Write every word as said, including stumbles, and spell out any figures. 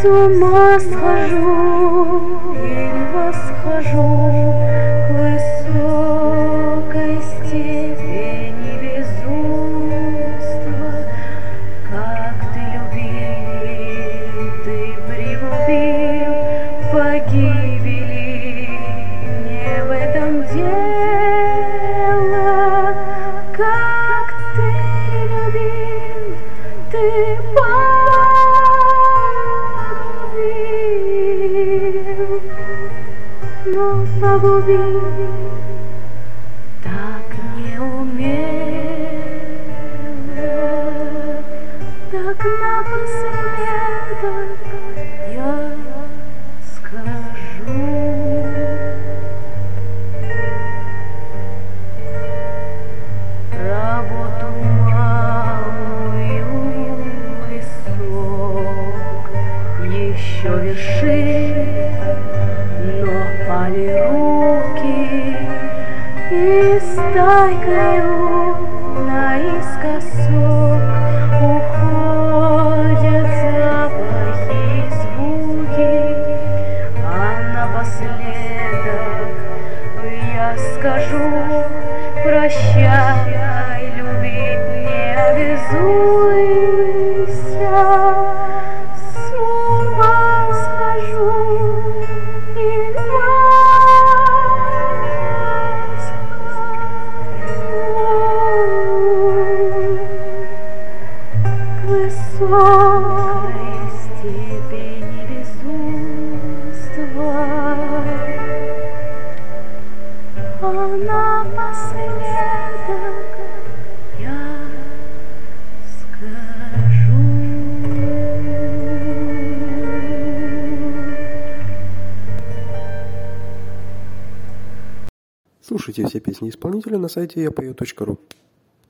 ума схожу и восхожу к высокой степени безумства. Как ты любил, ты пригубил погибели, не в этом дело. Как ты любил, ты погубил, но погубил так неумело, так напоследок я скажу. Работу малую высок еще вершит, но пали руки, и стайкою наискосок уходят запахи и звуки, а напоследок я скажу: прощай, любить не обязуйся, с ума схожу и восхожу к высокой степени безумства. А напоследок я скажу. Слушайте все песни исполнителя на сайте я пою точка ру.